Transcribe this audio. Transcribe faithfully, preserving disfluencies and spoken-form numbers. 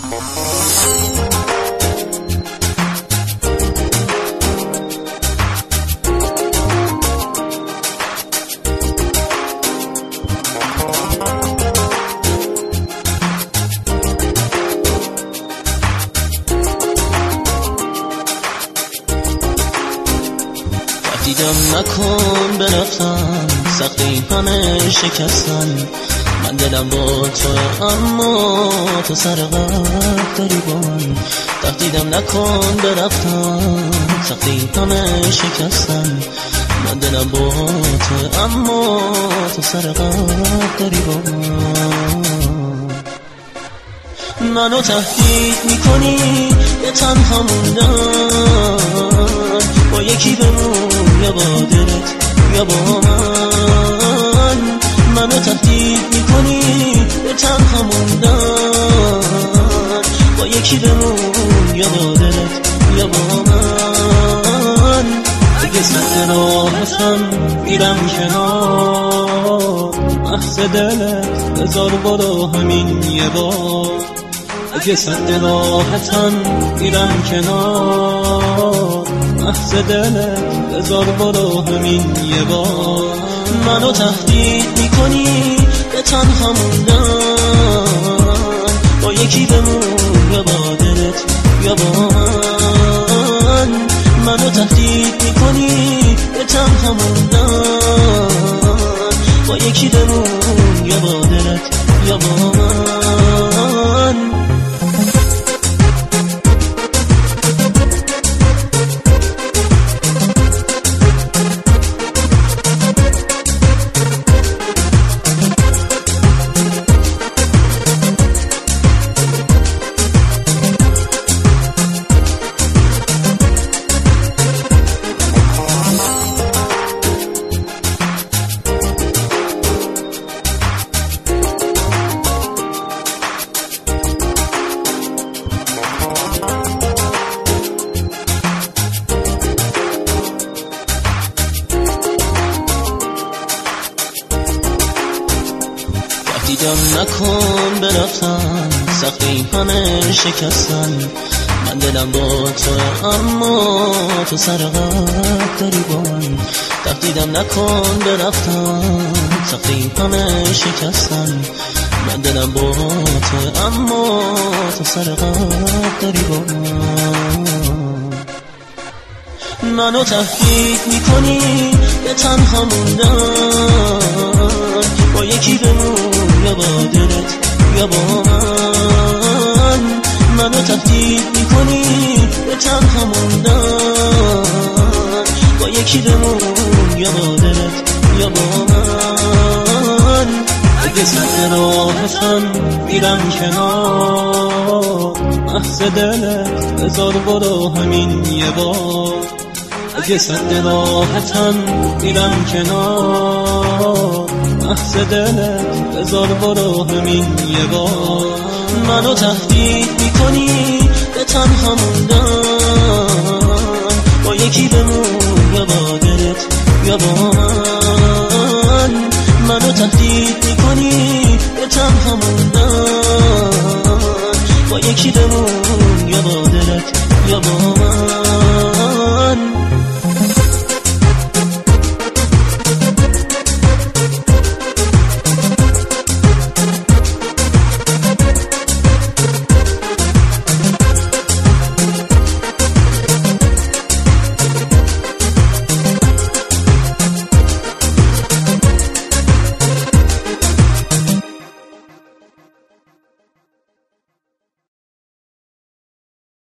دیدم نکن برفتم سخت این همه شکستن، من دلم با تو اما تو سر قلب داری با من. دیدم نکن برفتم سخت این همه شکستن، من دلم با تو اما تو سر قلب داری با من. منو تهدید میکنی به تنها موندن، با یکی بمون یا با دلت یا با من. منو تهدید میکنی به تنها موندن، با یکی بمون یا با دلت یا با من. اگه سر راحتم میرم کنار، محض دلت بذار برو همین یه بار. اگه سر راحتم میرم کنار، محض دلت بذار برو همین یه بار. منو تهدید میکنی به تنها موندن، با یکی بمون یا با دلت یا با من. منو تهدید میکنی به تنها موندن، با یکی بمون یا با دلت یا با من. دیدم نکن برفتم سخت این همه شکستن، من دلم با تو اما تو سر قلب داری با من. دیدم نکن برفتم سخت این همه شکستن، من دلم با تو اما تو سر قلب داری با من. منو تهدید میکنی به تنها موندن، با یکی بمون یا با دلت یا با من. منو تهدید میکنی به تنها موندن، با یکی بمون یا با دلت یا با من. اگه سر راحتم میرم کنار، محض دلت بذار برو همین یه بار. اگه سر راحتم میرم کنار، محض دلت بذار برو همین یه بار. منو تهدید میکنی به تنها موندن، با یکی بمون یا با دلت یا با من. منو تهدید میکنی به تنها موندن، با یکی بمون